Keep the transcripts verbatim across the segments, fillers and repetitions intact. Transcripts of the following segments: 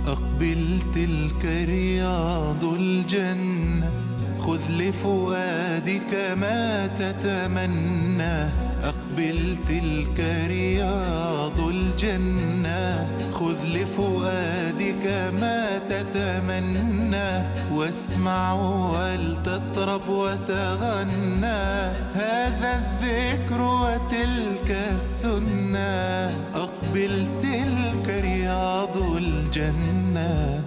أقبل تلك رياض الجنة، خذ لفؤادك ما تتمنى. أقبل تلك رياض الجنة، خذ لفؤادك ما تتمنى. واسمع ولتطرب وتغنى، هذا الذكر وتلك السنة. أقبل تلك رياض الجنة.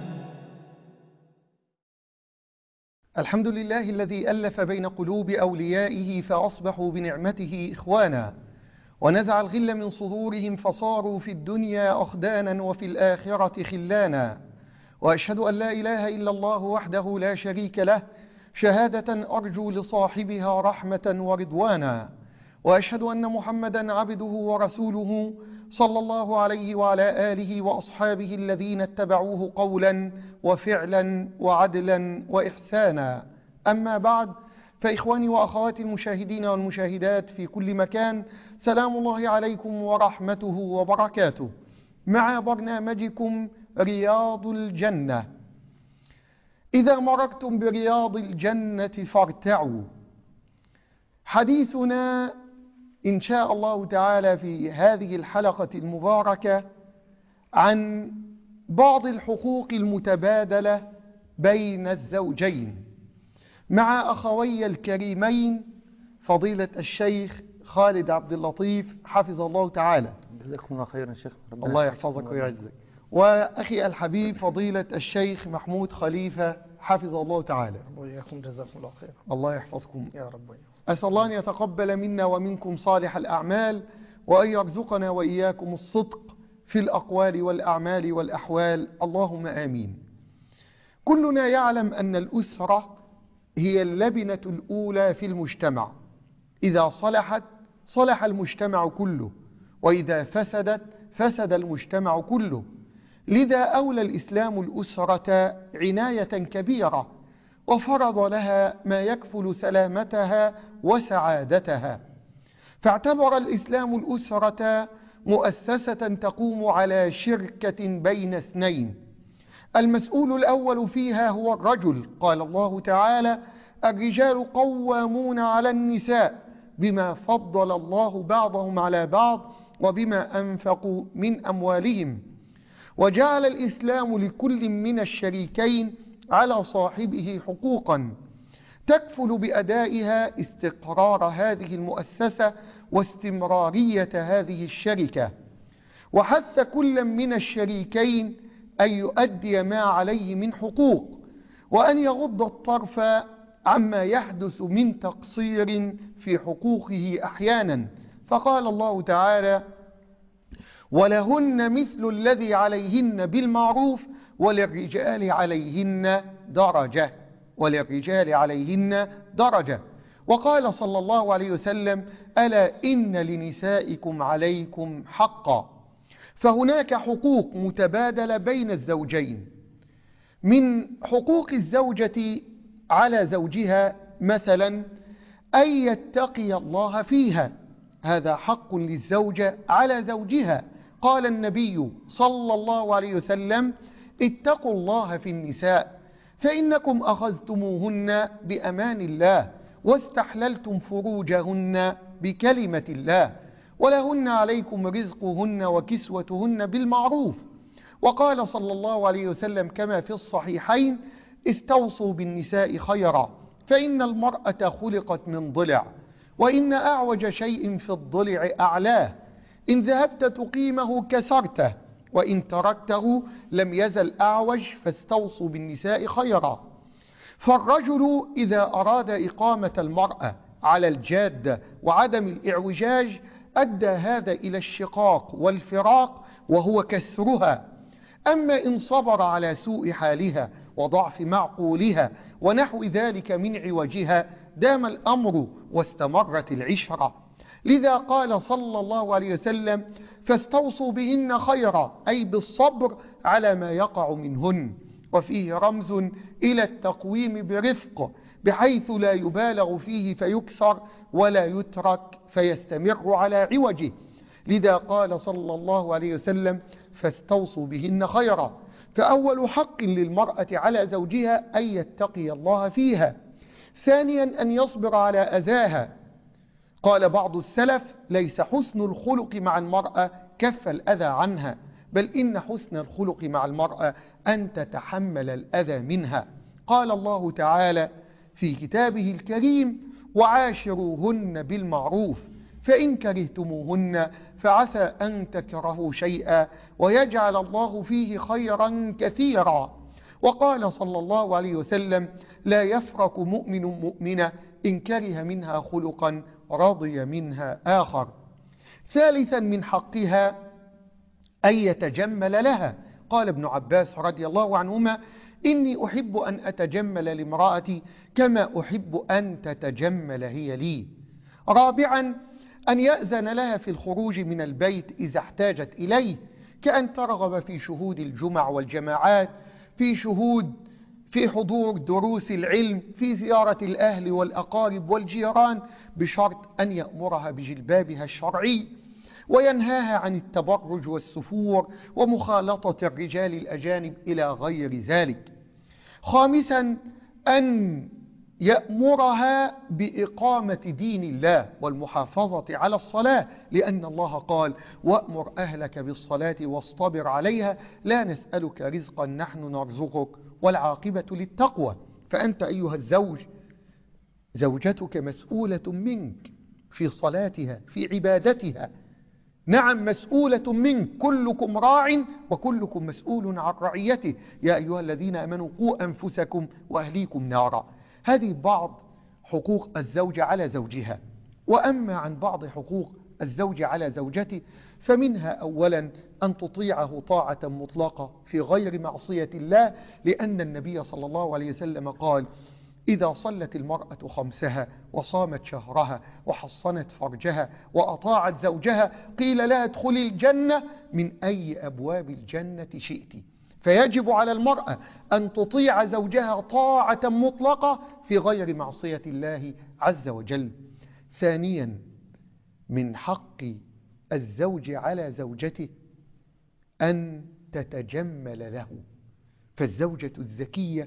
الحمد لله الذي ألف بين قلوب أوليائه فأصبحوا بنعمته إخوانا، ونزع الغل من صدورهم فصاروا في الدنيا أخدانا وفي الآخرة خلانا. وأشهد أن لا إله إلا الله وحده لا شريك له، شهادة أرجو لصاحبها رحمة ورضوانا. وأشهد أن محمدا عبده ورسوله صلى الله عليه وعلى آله وأصحابه الذين اتبعوه قولا وفعلا وعدلا وإحسانا. أما بعد، فإخواني وأخواتي المشاهدين والمشاهدات في كل مكان، سلام الله عليكم ورحمته وبركاته، مع برنامجكم رياض الجنة. إذا مررتم برياض الجنة فارتعوا. حديثنا إن شاء الله تعالى في هذه الحلقة المباركة عن بعض الحقوق المتبادلة بين الزوجين، مع أخوي الكريمين فضيلة الشيخ خالد عبد اللطيف حفظ الله تعالى. جزاكم الله خيرا شيخ. الله يحفظك ويعزك. وأخي الحبيب فضيلة الشيخ محمود خليفة حفظ الله تعالى. وإياكم جزاكم الله خيرا. الله يحفظكم يا رب. أسأل الله أن يتقبل منا ومنكم صالح الأعمال، وأن يرزقنا وإياكم الصدق في الأقوال والأعمال والأحوال، اللهم آمين. كلنا يعلم أن الأسرة هي اللبنة الأولى في المجتمع، إذا صلحت صلح المجتمع كله، وإذا فسدت فسد المجتمع كله. لذا أولى الإسلام الأسرة عناية كبيرة، وفرض لها ما يكفل سلامتها وسعادتها. فاعتبر الإسلام الأسرة مؤسسة تقوم على شركة بين اثنين، المسؤول الأول فيها هو الرجل. قال الله تعالى: الرجال قوامون على النساء بما فضل الله بعضهم على بعض وبما أنفقوا من أموالهم. وجعل الإسلام لكل من الشريكين على صاحبه حقوقا تكفل بأدائها استقرار هذه المؤسسة واستمرارية هذه الشركة. وحث كل من الشريكين أن يؤدي ما عليه من حقوق، وأن يغض الطرف عما يحدث من تقصير في حقوقه أحيانا. فقال الله تعالى: ولهن مثل الذي عليهن بالمعروف وللرجال عليهن درجة وللرجال عليهن درجة. وقال صلى الله عليه وسلم: ألا إن لنسائكم عليكم حقا. فهناك حقوق متبادلة بين الزوجين. من حقوق الزوجة على زوجها مثلا أن يتقي الله فيها، هذا حق للزوجة على زوجها. قال النبي صلى الله عليه وسلم: اتقوا الله في النساء فإنكم أخذتموهن بأمان الله واستحللتم فروجهن بكلمة الله، ولهن عليكم رزقهن وكسوتهن بالمعروف. وقال صلى الله عليه وسلم كما في الصحيحين: استوصوا بالنساء خيرا، فإن المرأة خلقت من ضلع، وإن أعوج شيء في الضلع أعلاه، إن ذهبت تقيمه كسرته، وإن تركته لم يزل أعوج، فاستوصوا بالنساء خيرا. فالرجل إذا أراد إقامة المرأة على الجادة وعدم الإعوجاج أدى هذا إلى الشقاق والفراق وهو كسرها. أما إن صبر على سوء حالها وضعف معقولها ونحو ذلك من عوجها دام الأمر واستمرت العشرة. لذا قال صلى الله عليه وسلم: فاستوصوا بهن خيرا، أي بالصبر على ما يقع منهن. وفيه رمز إلى التقويم برفق، بحيث لا يبالغ فيه فيكسر ولا يترك فيستمر على عوجه. لذا قال صلى الله عليه وسلم: فاستوصوا بهن خيرا. فأول حق للمرأة على زوجها أن يتقي الله فيها. ثانيا أن يصبر على أذاها. قال بعض السلف: ليس حسن الخلق مع المرأة كف الأذى عنها، بل إن حسن الخلق مع المرأة أن تتحمل الأذى منها. قال الله تعالى في كتابه الكريم: وعاشروهن بالمعروف فإن كرهتموهن فعسى أن تكرهوا شيئا ويجعل الله فيه خيرا كثيرا. وقال صلى الله عليه وسلم: لا يفرق مؤمن مؤمنة إن كره منها خلقا رضي منها آخر. ثالثا من حقها أن يتجمل لها. قال ابن عباس رضي الله عنهما: إني أحب أن أتجمل لامرأتي كما أحب أن تتجمل هي لي. رابعا أن يأذن لها في الخروج من البيت إذا احتاجت إليه، كأن ترغب في شهود الجمع والجماعات، في شهود في حضور دروس العلم، في زيارة الأهل والأقارب والجيران، بشرط أن يأمرها بجلبابها الشرعي وينهاها عن التبرج والسفور ومخالطة الرجال الأجانب إلى غير ذلك. خامسا أن يأمرها بإقامة دين الله والمحافظة على الصلاة، لأن الله قال: وأمر أهلك بالصلاة واصطبر عليها لا نسألك رزقا نحن نرزقك والعاقبة للتقوى. فأنت أيها الزوج، زوجتك مسؤولة منك في صلاتها، في عبادتها. نعم، مسؤولة منك. كلكم راع وكلكم مسؤول عن رعيته. يا أيها الذين آمنوا قوا أنفسكم وأهليكم نارا. هذه بعض حقوق الزوجة على زوجها. وأما عن بعض حقوق الزوج على زوجته فمنها أولا أن تطيعه طاعة مطلقة في غير معصية الله، لأن النبي صلى الله عليه وسلم قال: إذا صلت المرأة خمسها وصامت شهرها وحصنت فرجها وأطاعت زوجها قيل لها ادخلي الجنة من أي أبواب الجنة شئت. فيجب على المرأة أن تطيع زوجها طاعة مطلقة في غير معصية الله عز وجل. ثانيا من حق الزوج على زوجته أن تتجمل له. فالزوجة الذكية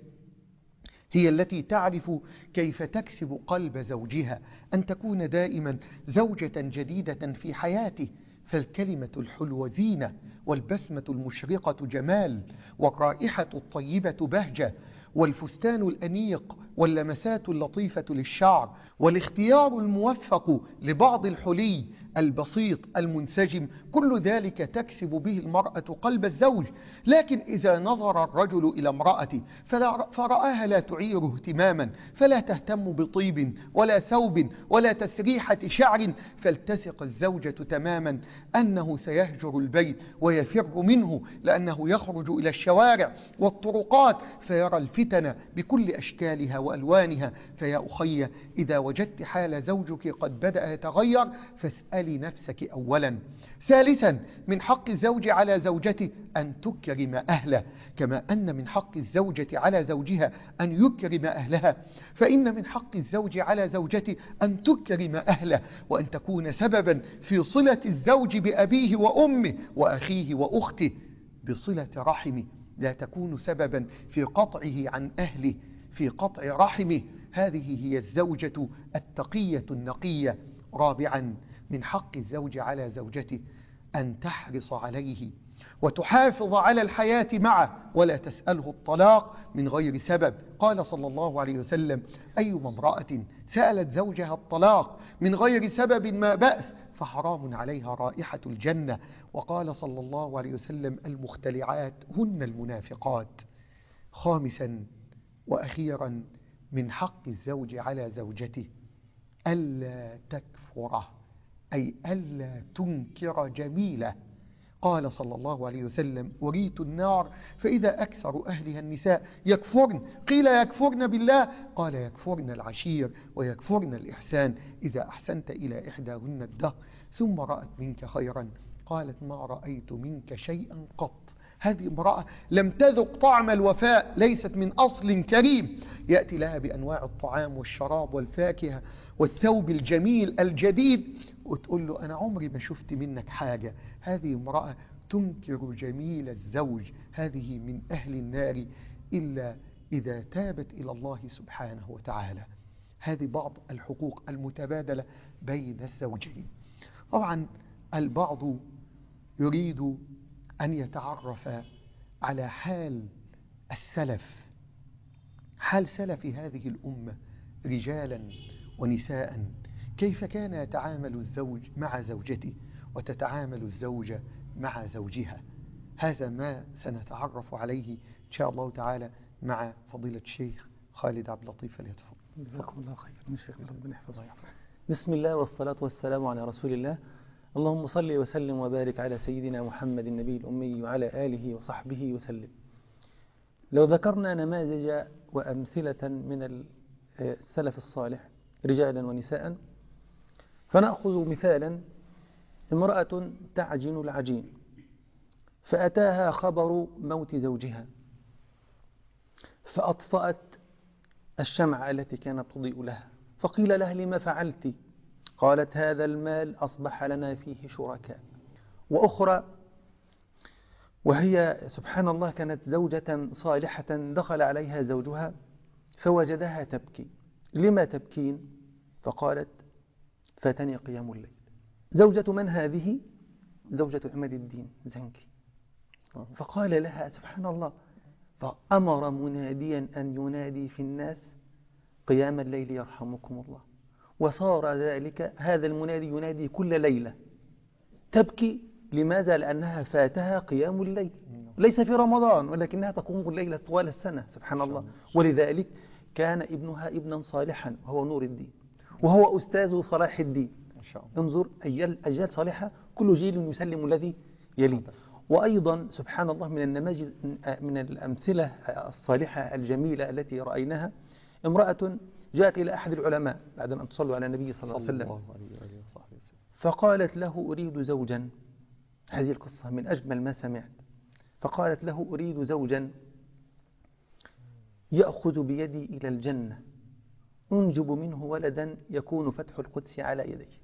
هي التي تعرف كيف تكسب قلب زوجها، أن تكون دائما زوجة جديدة في حياته. فالكلمة الحلوة زينة، والبسمة المشرقة جمال، والرائحة الطيبة بهجة، والفستان الأنيق واللمسات اللطيفة للشعر، والاختيار الموفق لبعض الحلي البسيط المنسجم، كل ذلك تكسب به المرأة قلب الزوج. لكن إذا نظر الرجل إلى امرأته فرآها لا تعيره اهتماما، فلا تهتم بطيب ولا ثوب ولا تسريحة شعر، فالتسق الزوجة تماما أنه سيهجر البيت ويفر منه، لأنه يخرج إلى الشوارع والطرقات فيرى الفتن بكل أشكالها وألوانها. فيا أخي، إذا وجدت حال زوجك قد بدأ يتغير فاسألي نفسك أولا. ثالثا من حق الزوج على زوجته أن تكرم أهله، كما أن من حق الزوجة على زوجها أن يكرم أهلها، فإن من حق الزوج على زوجته أن تكرم أهله، وأن تكون سببا في صلة الزوج بأبيه وأمه وأخيه وأخته بصلة رحمه، لا تكون سببا في قطعه عن أهله، في قطع رحمه. هذه هي الزوجة التقية النقية. رابعا من حق الزوج على زوجته أن تحرص عليه وتحافظ على الحياة معه، ولا تسأله الطلاق من غير سبب. قال صلى الله عليه وسلم: أيما امرأة سألت زوجها الطلاق من غير سبب ما بأس فحرام عليها رائحة الجنة. وقال صلى الله عليه وسلم: المختلعات هن المنافقات. خامسا وأخيرا من حق الزوج على زوجته ألا تكفره، أي ألا تنكر جميله. قال صلى الله عليه وسلم: أريت النار فإذا أكثر أهلها النساء يكفرن. قيل: يكفرن بالله؟ قال: يكفرن العشير ويكفرن الإحسان. إذا أحسنت إلى إحداهن الدهر ثم رأت منك خيرا قالت: ما رأيت منك شيئا قط. هذه امرأة لم تذق طعم الوفاء، ليست من أصل كريم. يأتي لها بأنواع الطعام والشراب والفاكهة والثوب الجميل الجديد وتقول له: أنا عمري ما شفت منك حاجة. هذه امرأة تنكر جميل الزوج هذه من أهل النار إلا إذا تابت إلى الله سبحانه وتعالى. هذه بعض الحقوق المتبادلة بين الزوجين. طبعا البعض يريد أن يتعرف على حال السلف، حال سلف هذه الأمة رجالا ونساء، كيف كان يتعامل الزوج مع زوجته وتتعامل الزوجة مع زوجها. هذا ما سنتعرف عليه إن شاء الله تعالى مع فضيلة الشيخ خالد عبد اللطيف فليتفضل. جزاكم الله خيرا من الشيخ، ربنا يحفظه. بسم الله والصلاة والسلام على رسول الله. اللهم صل وسلم وبارك على سيدنا محمد النبي الأمي وعلى آله وصحبه وسلم. لو ذكرنا نماذج وأمثلة من السلف الصالح رجالا ونساء، فنأخذ مثالا: امرأة تعجن العجين فأتاها خبر موت زوجها فأطفأت الشمعة التي كانت تضيء لها، فقيل لها: لما فعلت؟ قالت: هذا المال أصبح لنا فيه شركاء. وأخرى وهي سبحان الله كانت زوجة صالحة، دخل عليها زوجها فوجدها تبكي. لما تبكين؟ فقالت: فاتني قيام الليل. زوجة من هذه؟ زوجة عماد الدين زنكي. فقال لها سبحان الله، فأمر مناديا أن ينادي في الناس: قيام الليل يرحمكم الله. وصار ذلك هذا المنادي ينادي كل ليلة. تبكي لماذا؟ لأنها فاتها قيام الليل، ليس في رمضان ولكنها تقوم الليل طوال السنة سبحان الله. ولذلك كان ابنها ابنا صالحا وهو نور الدين، وهو أستاذ صلاح الدين. انظر أجيال صالحة، كل جيل يسلم الذي يليه. وأيضا سبحان الله من النماذج من الأمثلة الصالحة الجميلة التي رأيناها: امرأة جاءت إلى أحد العلماء بعد أن تصلوا على النبي صلى الله عليه وسلم، فقالت له: أريد زوجا. هذه القصة من أجمل ما سمعت. فقالت له: أريد زوجا يأخذ بيدي إلى الجنة، أنجب منه ولدا يكون فتح القدس على يديه.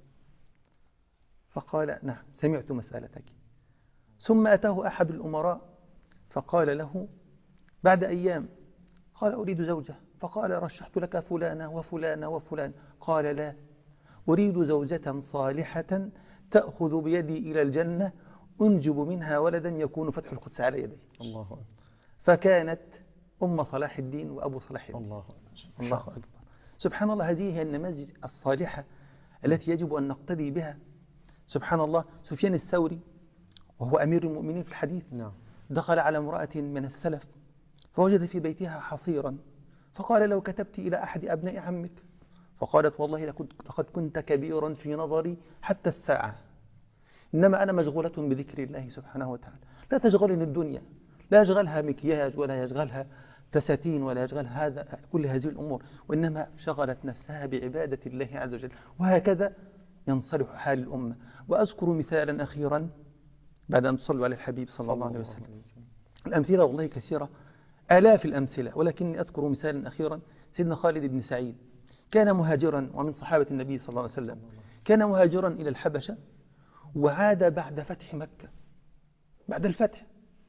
فقال: نعم، سمعت مسألتك. ثم أتاه أحد الأمراء فقال له بعد أيام، قال: أريد زوجة. فقال: رشحت لك فلانة وفلانة وفلان. قال: لا، أريد زوجة صالحة تأخذ بيدي إلى الجنة، أنجب منها ولدا يكون فتح القدس على يديه. الله أكبر. فكانت أم صلاح الدين وأبو صلاح الدين. الله أكبر. الله أكبر. سبحان الله، هذه هي النماذج الصالحة التي يجب أن نقتدي بها. سبحان الله، سفيان الثوري وهو أمير المؤمنين في الحديث، نعم، دخل على امرأة من السلف فوجد في بيتها حصيرا، فقال: لو كتبت إلى أحد أبناء عمك. فقالت: والله لقد كنت كبيرا في نظري حتى الساعة، إنما أنا مشغولة بذكر الله سبحانه وتعالى. لا تشغلني الدنيا، لا يشغلها مكياج ولا يشغلها فساتين ولا يشغلها هذا كل هذه الأمور، وإنما شغلت نفسها بعبادة الله عز وجل. وهكذا ينصلح حال الأمة. وأذكر مثالا أخيرا بعد أن تصلوا على الحبيب صلى الله عليه وسلم. الأمثلة والله كثيرة، آلاف الأمثلة، ولكني أذكر مثالا أخيرا: سيدنا خالد بن سعيد كان مهاجرا ومن صحابة النبي صلى الله عليه وسلم، كان مهاجرا إلى الحبشة وعاد بعد فتح مكة، بعد الفتح،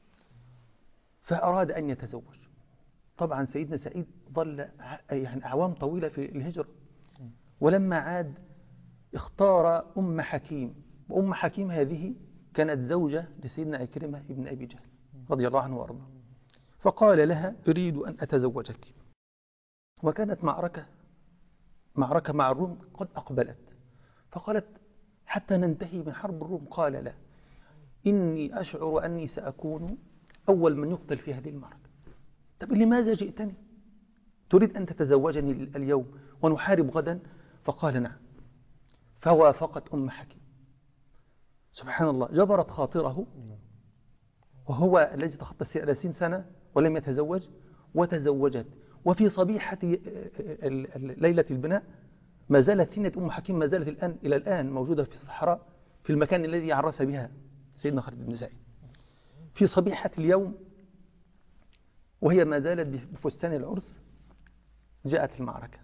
فأراد أن يتزوج. طبعا سيدنا سعيد ظل يعني أعوام طويلة في الهجرة، ولما عاد اختار أم حكيم، وأم حكيم هذه كانت زوجة لسيدنا عكرمة ابن أبي جهل رضي الله عنه وأرضاه. فقال لها: أريد أن أتزوجك. وكانت معركة معركة مع الروم قد أقبلت، فقالت: حتى ننتهي من حرب الروم. قال: لا، إني أشعر أني سأكون أول من يقتل في هذه المعركة. طب لماذا جئتني؟ تريد أن تتزوجني اليوم ونحارب غدا؟ فقال: نعم. فوافقت أم حكيم. سبحان الله، جبرت خاطره، وهو الذي تخطى ثلاثين سنة ولم يتزوج، وتزوجت. وفي صبيحة ليلة البناء ما زالت ثنية أم حكيم ما زالت الآن إلى الآن موجودة في الصحراء في المكان الذي عرس بها سيدنا خالد بن سعيد. في صبيحة اليوم وهي ما زالت بفستان العرس جاءت المعركة،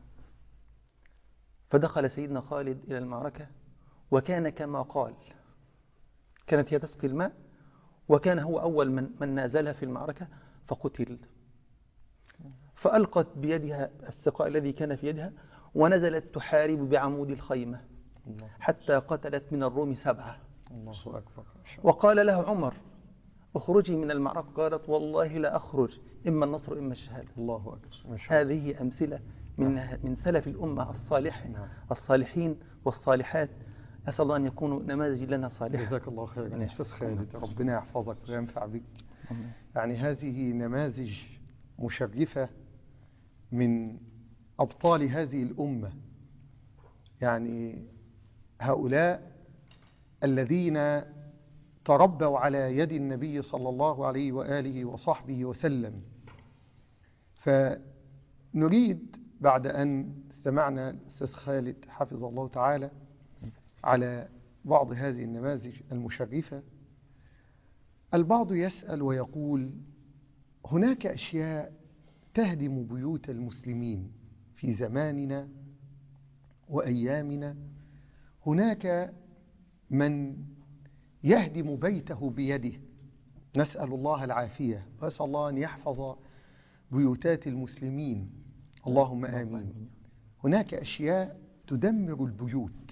فدخل سيدنا خالد إلى المعركة، وكان كما قال، كانت هي تسقي الماء وكان هو أول من, من نازلها في المعركة فقتل. فألقت بيدها السقاء الذي كان في يدها ونزلت تحارب بعمود الخيمة حتى قتلت من الروم سبعة. الله أكبر. وقال له عمر اخرجي من المعركة، قالت والله لا أخرج، إما النصر إما الشهادة. الله أكبر. هذه أمثلة من من سلف الأمة الصالح الصالحين والصالحات. أسأل الله أن يكونوا نماذج لنا صالحة. جزاك الله خيرا يا أستاذ خالد، ربنا يحفظك وينفع بك. يعني هذه نماذج مشرفة من أبطال هذه الأمة، يعني هؤلاء الذين تربوا على يد النبي صلى الله عليه وآله وصحبه وسلم. فنريد بعد أن استمعنا الأستاذ خالد حفظه الله تعالى على بعض هذه النماذج المشرفة، البعض يسأل ويقول هناك أشياء تهدم بيوت المسلمين في زماننا وأيامنا، هناك من يهدم بيته بيده، نسأل الله العافية وأسأل الله أن يحفظ بيوتات المسلمين، اللهم آمين. هناك أشياء تدمر البيوت.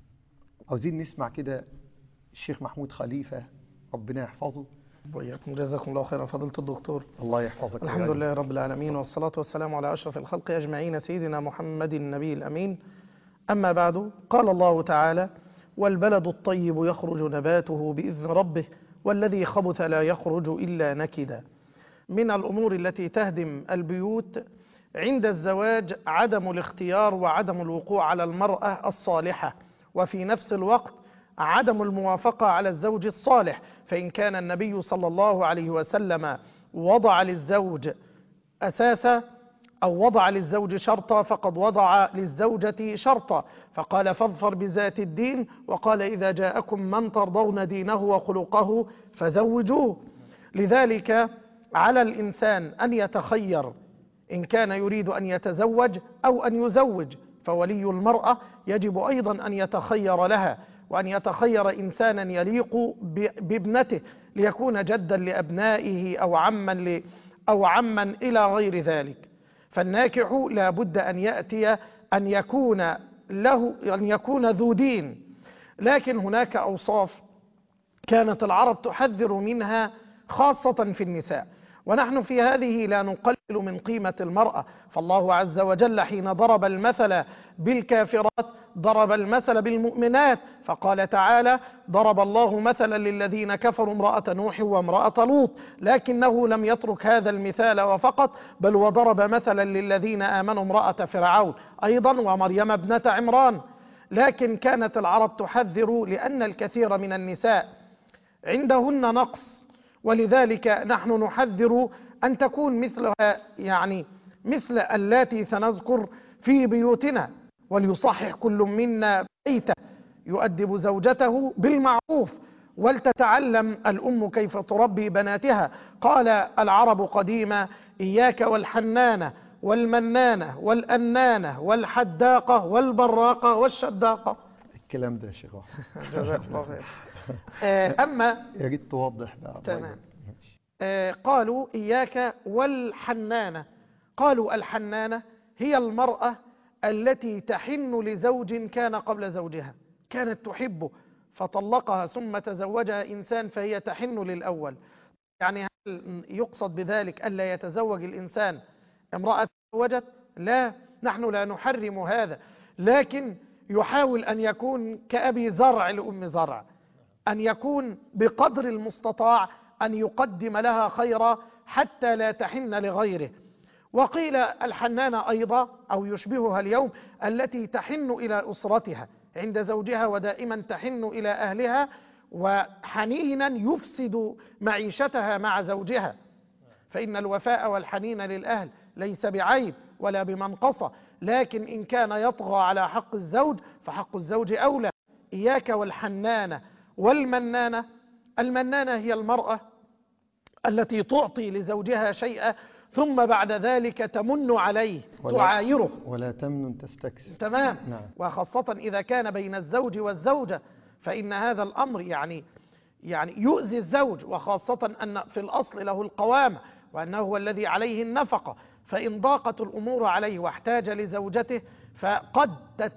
عاوزين نسمع كده الشيخ محمود خليفة ربنا يحفظه. وإياكم، جزاكم الله خيرا فضيلة الدكتور. الله يحفظك. الحمد لله رب العالمين، والصلاة والسلام على أشرف الخلق أجمعين سيدنا محمد النبي الأمين. أما بعد، قال الله تعالى: والبلد الطيب يخرج نباته بإذن ربه والذي خبث لا يخرج إلا نكدا. من الأمور التي تهدم البيوت عند الزواج عدم الاختيار وعدم الوقوع على المرأة الصالحة، وفي نفس الوقت عدم الموافقة على الزوج الصالح. فإن كان النبي صلى الله عليه وسلم وضع للزوج أساسا أو وضع للزوج شرطا فقد وضع للزوجة شرطا، فقال: فاظفر بذات الدين، وقال: إذا جاءكم من ترضون دينه وخلقه فزوجوه. لذلك على الإنسان أن يتخير إن كان يريد أن يتزوج أو أن يزوج، فولي المرأة يجب أيضا أن يتخير لها، وأن يتخير إنسانا يليق بابنته ليكون جدا لأبنائه أو عما ل... أو عما إلى غير ذلك. فالناكح لا بد أن يأتي أن يكون له أن يكون ذو دين، لكن هناك أوصاف كانت العرب تحذر منها خاصة في النساء، ونحن في هذه لا نقلل من قيمة المرأة. فالله عز وجل حين ضرب المثل بالكافرات ضرب المثل بالمؤمنات، فقال تعالى: ضرب الله مثلا للذين كفروا امرأة نوح وامرأة لوط، لكنه لم يترك هذا المثال وفقط، بل وضرب مثلا للذين آمنوا امرأة فرعون أيضا ومريم ابنة عمران. لكن كانت العرب تحذر لأن الكثير من النساء عندهن نقص، ولذلك نحن نحذر أن تكون مثلها، يعني مثل اللاتي سنذكر في بيوتنا. وليصحح كل منا بيته، يؤدب زوجته بالمعروف، ولتتعلم الأم كيف تربي بناتها. قال العرب قديما: إياك والحنانة والمنانة والأنانة والحداقة والبراقة والشداقة. الكلام ده يا شيخ جزاك الله خير. أما يا ريت توضح بقى. تمام. قالوا إياك والحنانة، قالوا الحنانة هي المرأة التي تحن لزوج كان قبل زوجها، كانت تحبه فطلقها ثم تزوجها إنسان فهي تحن للأول. يعني هل يقصد بذلك ألا يتزوج الإنسان امرأة تزوجت؟ لا، نحن لا نحرم هذا، لكن يحاول أن يكون كأبي زرع لأم زرع، أن يكون بقدر المستطاع أن يقدم لها خيرا حتى لا تحن لغيره. وقيل الحنانة أيضا أو يشبهها اليوم التي تحن إلى أسرتها عند زوجها ودائما تحن إلى أهلها، وحنينا يفسد معيشتها مع زوجها. فإن الوفاء والحنين للأهل ليس بعيب ولا بمنقصة، لكن إن كان يطغى على حق الزوج فحق الزوج أولى. إياك والحنانة والمنانة. المنانة هي المرأة التي تعطي لزوجها شيئا ثم بعد ذلك تمن عليه، تعايره. ولا تمنن تستكثر. تمام. نعم. وخاصة إذا كان بين الزوج والزوجة، فإن هذا الأمر يعني يعني يؤذي الزوج، وخاصة أن في الأصل له القوامة وأنه هو الذي عليه النفقة، فإن ضاقت الأمور عليه واحتاج لزوجته فقد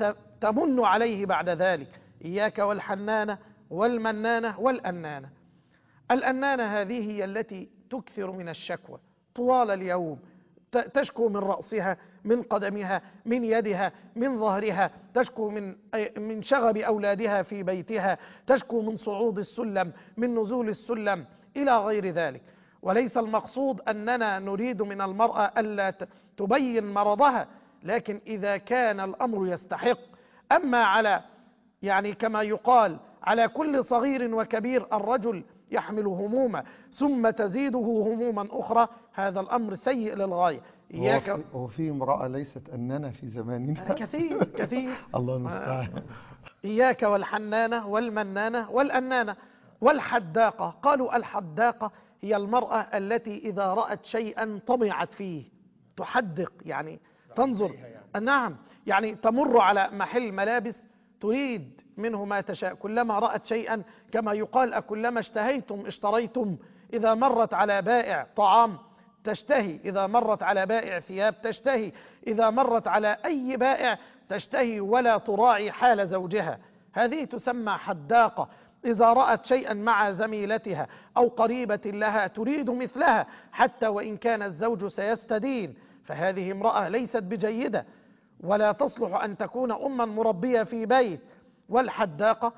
تمن عليه بعد ذلك. إياك والحنانة والمنانة والأنانة. الأنانة هذه هي التي تكثر من الشكوى طوال اليوم، تشكو من رأسها، من قدمها، من يدها، من ظهرها، تشكو من من شغب أولادها في بيتها، تشكو من صعود السلم، من نزول السلم إلى غير ذلك. وليس المقصود أننا نريد من المرأة ألا تبين مرضها، لكن إذا كان الأمر يستحق. أما على يعني كما يقال على كل صغير وكبير الرجل يحمل هموما ثم تزيده هموما أخرى، هذا الأمر سيء للغاية. إياك وفي امرأة ليست أننا في زماننا كثير كثير الله المستعان. إياك والحنانة والمنانة والأنانة والحداقة. قالوا الحداقة هي المرأة التي إذا رأت شيئا طمعت فيه، تحدق يعني تنظر. نعم، يعني تمر على محل ملابس تريد منه ما تشاء، كلما رأت شيئا كما يقال أكلما اشتهيتم اشتريتم. إذا مرت على بائع طعام تشتهي، إذا مرت على بائع ثياب تشتهي، إذا مرت على أي بائع تشتهي ولا تراعي حال زوجها. هذه تسمى حداقة. إذا رأت شيئا مع زميلتها أو قريبة لها تريد مثلها حتى وإن كان الزوج سيستدين، فهذه امرأة ليست بجيدة ولا تصلح أن تكون أما مربية في بيت. والحداقة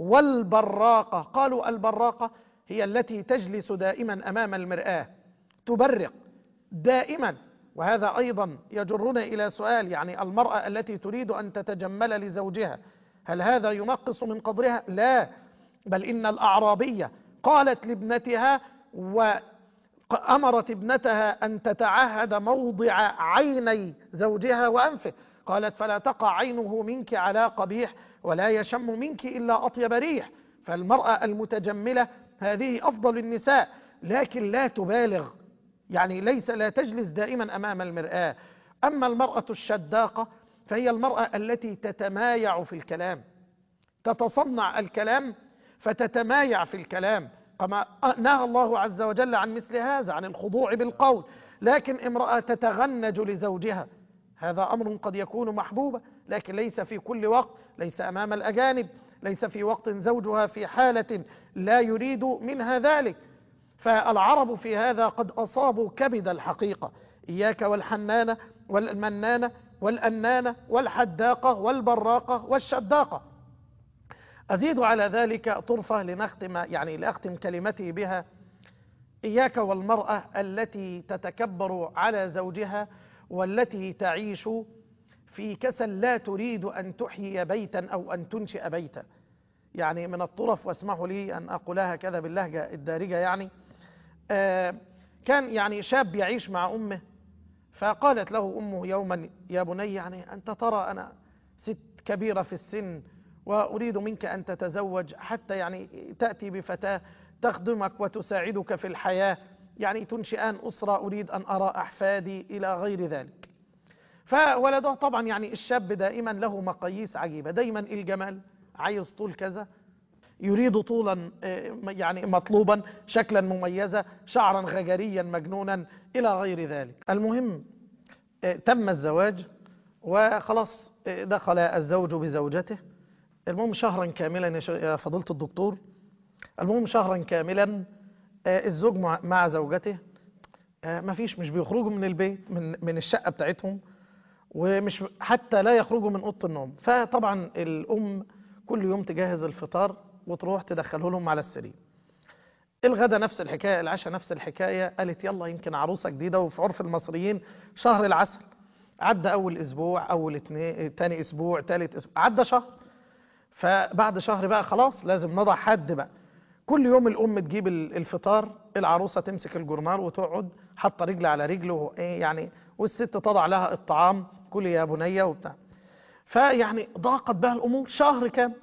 والبراقة. قالوا البراقة هي التي تجلس دائما أمام المرآة تبرق دائما. وهذا أيضا يجرنا إلى سؤال، يعني المرأة التي تريد أن تتجمل لزوجها هل هذا ينقص من قدرها؟ لا، بل إن الأعرابية قالت لابنتها وأمرت ابنتها أن تتعهد موضع عيني زوجها وأنفه، قالت فلا تقع عينه منك على قبيح ولا يشم منك إلا أطيب ريح. فالمرأة المتجملة هذه أفضل النساء، لكن لا تبالغ، يعني ليس لا تجلس دائما أمام المرآة. أما المرأة الشداقة فهي المرأة التي تتمايع في الكلام، تتصنع الكلام فتتمايع في الكلام، كما نهى الله عز وجل عن مثل هذا، عن الخضوع بالقول. لكن امرأة تتغنج لزوجها، هذا أمر قد يكون محبوبا، لكن ليس في كل وقت، ليس أمام الأجانب، ليس في وقت زوجها في حالة لا يريد منها ذلك. فالعرب في هذا قد أصابوا كبد الحقيقة. إياك والحنانة والمنانة والأنانة والحداقة والبراقة والشداقة. أزيد على ذلك طرفة لنختم يعني لأختم كلمتي بها. إياك والمرأة التي تتكبر على زوجها والتي تعيش في كسل، لا تريد أن تحيي بيتا أو أن تنشئ بيتا. يعني من الطرف، واسمحوا لي أن أقولها كذا باللهجة الدارجة، يعني آه كان يعني شاب يعيش مع أمه، فقالت له أمه يوما يا بني، يعني أنت ترى أنا ست كبيرة في السن وأريد منك أن تتزوج حتى يعني تأتي بفتاة تخدمك وتساعدك في الحياة، يعني تنشئان أسرة، أريد أن أرى أحفادي إلى غير ذلك. فولده طبعا يعني الشاب دائما له مقاييس عجيبة، دائما الجمال، عايز طول كذا، يريد طولا يعني مطلوبا، شكلا مميزا، شعرا غجريا مجنونا إلى غير ذلك. المهم تم الزواج وخلاص دخل الزوج بزوجته. المهم شهرا كاملا يا فضيلة الدكتور، المهم شهرا كاملا الزوج مع زوجته ما فيش، مش بيخرجوا من البيت، من من الشقة بتاعتهم، ومش حتى لا يخرجوا من أوضة النوم. فطبعا الأم كل يوم تجهز الفطار وتروح تدخله لهم على السرير. الغدا نفس الحكاية، العشاء نفس الحكاية. قالت يلا يمكن عروسة جديدة، وفي عرف المصريين شهر العسل. عدى أول أسبوع، أول اتنين، تاني أسبوع، تالت أسبوع، عدى شهر. فبعد شهر بقى خلاص لازم نضع حد بقى. كل يوم الأم تجيب الفطار، العروسة تمسك الجرنال وتقعد حاطة رجل على رجل يعني، والست تضع لها الطعام، كل يا بنية وبتاع. فيعني ضاقت بها الأمور شهر كامل.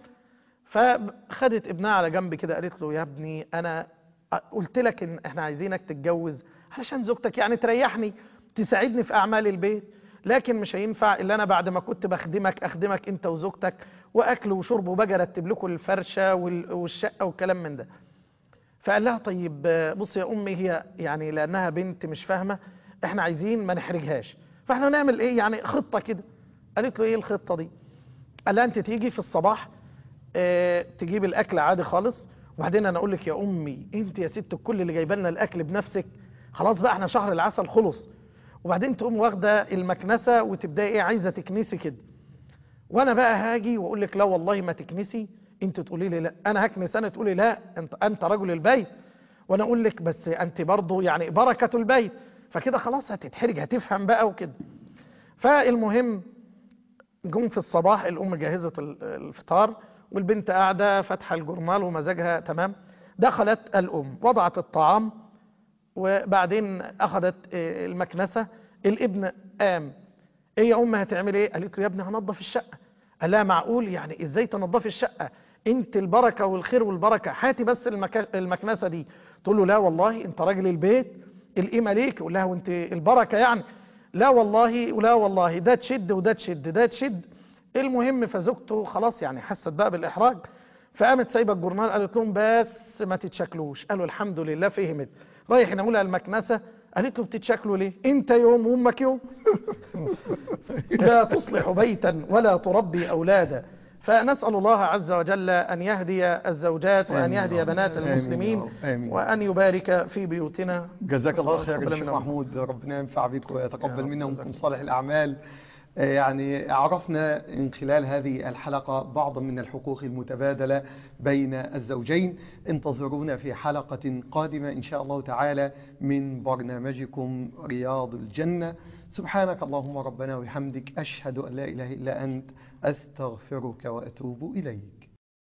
فخدت ابنها على جنب كده، قالت له يا ابني أنا قلت لك إن احنا عايزينك تتجوز علشان زوجتك يعني تريحني، تساعدني في أعمال البيت، لكن مش هينفع إلا أنا بعد ما كنت بخدمك أخدمك أنت وزوجتك، وأكل وشرب وباجي أرتب لكم الفرشة والشقة والكلام من ده. فقال لها طيب بص يا أمي، هي يعني لأنها بنت مش فاهمة، احنا عايزين ما نحرجهاش، فاحنا نعمل ايه يعني خطة كده. قالت له ايه الخطة دي؟ قال لها انت تيجي في الصباح اه تجيب الاكل عادي خالص، وبعدين انا اقول لك يا امي انت يا ست الكل اللي جايبه لنا الاكل بنفسك، خلاص بقى احنا شهر العسل خلص، وبعدين تقوم واخده المكنسه وتبداي ايه عايزه تكنسي كده، وانا بقى هاجي واقول لك لا والله ما تكنسي، انت تقولي لي لا، انا هكنس انا تقولي لا انت انت رجل البيت، وانا اقول لك بس انت برضه يعني بركه البيت، فكده خلاص هتتحرج هتفهم بقى وكده. فالمهم جم في الصباح الام جهزت الفطار والبنت قاعده فاتحه الجورنال ومزاجها تمام. دخلت الام وضعت الطعام وبعدين اخذت المكنسه، الابن قام، ايه يا ام هتعمل ايه؟ قالت له يا ابني هنضف الشقه. قال لها معقول يعني ازاي تنضفي الشقه؟ انت البركه والخير والبركه، هاتي بس المك... المكنسه دي. تقول له لا والله انت راجل البيت القيمه ليك. يقول لها وانت البركه يعني؟ لا والله ولا والله، ده تشد وده تشد ده تشد. المهم فزوجته خلاص يعني حست بقى بالاحراج، فقامت سايبه الجورنال، قالت لهم بس ما تتشكلوش. قالوا الحمد لله فهمت. رايح نقولها المكنسه، قالت له بتتشكلوا ليه؟ انت يوم وامك يوم. لا تصلح بيتا ولا تربي اولادا. فنسأل الله عز وجل أن يهدي الزوجات وأن يهدي بنات المسلمين وأن يبارك في بيوتنا. جزاك الله خير يا شيخ محمود، ربنا ينفع بك ويتقبل منا ومنكم صالح الأعمال. يعني عرفنا من خلال هذه الحلقة بعضا من الحقوق المتبادلة بين الزوجين. انتظرونا في حلقة قادمة إن شاء الله تعالى من برنامجكم رياض الجنة. سبحانك اللهم ربنا وبحمدك، أشهد أن لا إله إلا أنت، أستغفرك وأتوب إليك.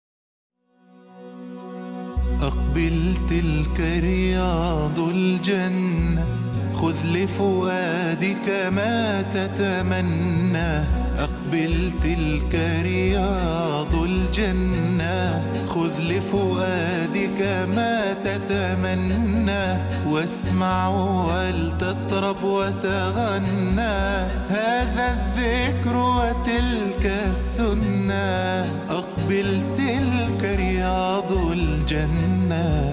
أقبل تلك رياض الجنة، خذ لفؤادك ما تتمنى. أقبل تلك رياض الجنة، خذ لفؤادك ما تتمنى. واسمع ولتطرب وتغنى، هذا الذكر وتلك السنة. أقبل تلك رياض الجنة.